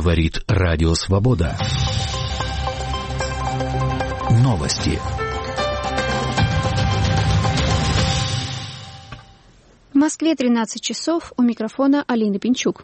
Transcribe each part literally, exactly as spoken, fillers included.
Говорит Радио Свобода. Новости. В Москве тринадцать часов. У микрофона Алина Пинчук.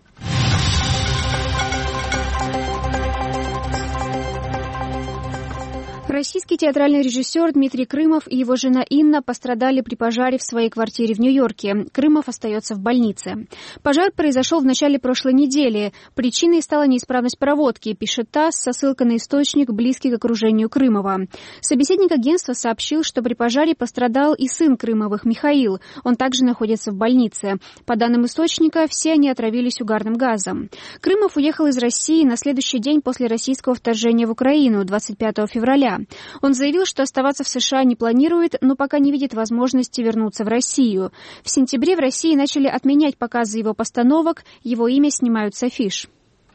Российский театральный режиссер Дмитрий Крымов и его жена Инна пострадали при пожаре в своей квартире в Нью-Йорке. Крымов остается в больнице. Пожар произошел в начале прошлой недели. Причиной стала неисправность проводки, пишет ТАСС со ссылкой на источник, близкий к окружению Крымова. Собеседник агентства сообщил, что при пожаре пострадал и сын Крымовых, Михаил. Он также находится в больнице. По данным источника, все они отравились угарным газом. Крымов уехал из России на следующий день после российского вторжения в Украину, двадцать пятого февраля. Он заявил, что оставаться в США не планирует, но пока не видит возможности вернуться в Россию. В сентябре в России начали отменять показы его постановок, его имя снимают с афиш.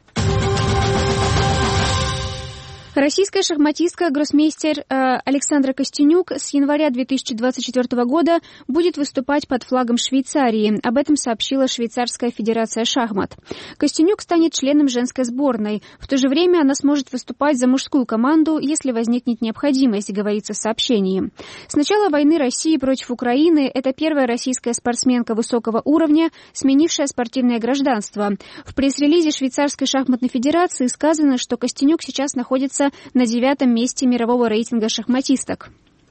Российская шахматистка гроссмейстер э, Александра Костенюк с января две тысячи двадцать четвёртого года будет выступать под флагом Швейцарии. Об этом сообщила Швейцарская федерация шахмат. Костенюк станет членом женской сборной. В то же время она сможет выступать за мужскую команду, если возникнет необходимость, говорится в сообщении. С начала войны России против Украины это первая российская спортсменка высокого уровня, сменившая спортивное гражданство. В пресс-релизе Швейцарской шахматной федерации сказано, что Костенюк сейчас находится на девятом месте мирового рейтинга шахматисток.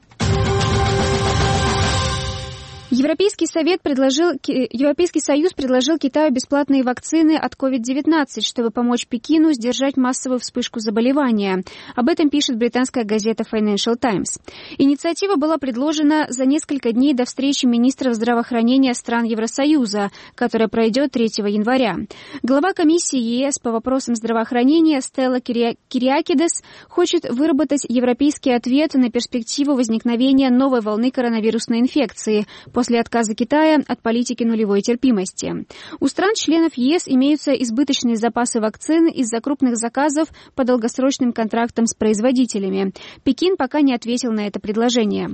Европейский, Совет предложил, Европейский Союз предложил Китаю бесплатные вакцины от ковид девятнадцать, чтобы помочь Пекину сдержать массовую вспышку заболевания. Об этом пишет британская газета Financial Times. Инициатива была предложена за несколько дней до встречи министров здравоохранения стран Евросоюза, которая пройдет третьего января. Глава комиссии ЕС по вопросам здравоохранения Стелла Кириакидес хочет выработать европейский ответ на перспективу возникновения новой волны коронавирусной инфекции после отказа Китая от политики нулевой терпимости. У стран-членов ЕС имеются избыточные запасы вакцин из-за крупных заказов по долгосрочным контрактам с производителями. Пекин пока не ответил на это предложение.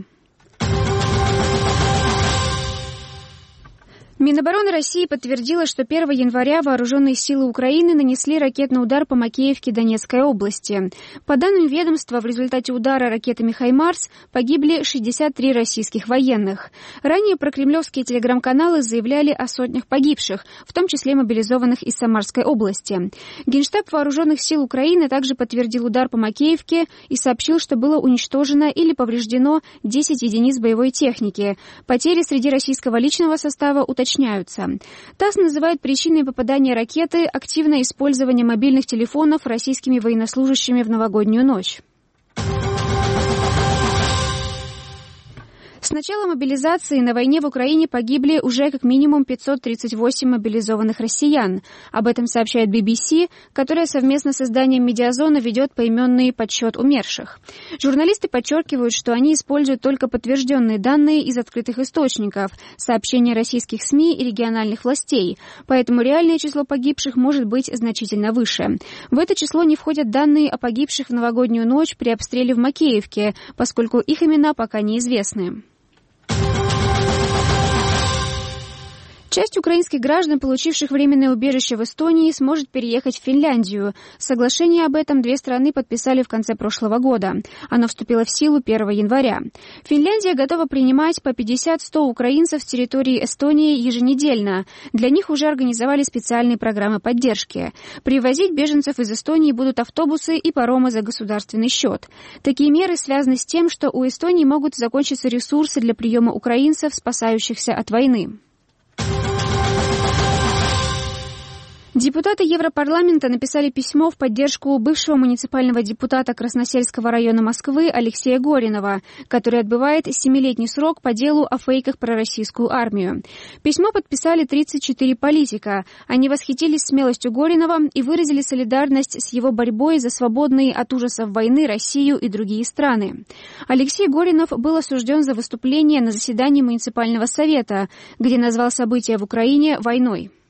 Минобороны России подтвердила, что первого января вооруженные силы Украины нанесли ракетный удар по Макеевке Донецкой области. По данным ведомства, в результате удара ракетами «Хаймарс» погибли шестьдесят три российских военных. Ранее прокремлевские телеграм-каналы заявляли о сотнях погибших, в том числе мобилизованных из Самарской области. Генштаб вооруженных сил Украины также подтвердил удар по Макеевке и сообщил, что было уничтожено или повреждено десять единиц боевой техники. Потери среди российского личного состава уточняются. ТАСС называет причиной попадания ракеты активное использование мобильных телефонов российскими военнослужащими в новогоднюю ночь. С начала мобилизации на войне в Украине погибли уже как минимум пятьсот тридцать восемь мобилизованных россиян. Об этом сообщает би би си, которая совместно с изданием «Медиазона» ведет поименный подсчет умерших. Журналисты подчеркивают, что они используют только подтвержденные данные из открытых источников, сообщения российских СМИ и региональных властей, поэтому реальное число погибших может быть значительно выше. В это число не входят данные о погибших в новогоднюю ночь при обстреле в Макеевке, поскольку их имена пока неизвестны. Часть украинских граждан, получивших временное убежище в Эстонии, сможет переехать в Финляндию. Соглашение об этом две страны подписали в конце прошлого года. Оно вступило в силу первого января. Финляндия готова принимать по пятьдесят-сто украинцев с территории Эстонии еженедельно. Для них уже организовали специальные программы поддержки. Привозить беженцев из Эстонии будут автобусы и паромы за государственный счет. Такие меры связаны с тем, что у Эстонии могут закончиться ресурсы для приема украинцев, спасающихся от войны. Депутаты Европарламента написали письмо в поддержку бывшего муниципального депутата Красносельского района Москвы Алексея Горинова, который отбывает семилетний срок по делу о фейках про российскую армию. Письмо подписали тридцать четыре политика. Они восхитились смелостью Горинова и выразили солидарность с его борьбой за свободные от ужасов войны Россию и другие страны. Алексей Горинов был осужден за выступление на заседании муниципального совета, где назвал события в Украине войной.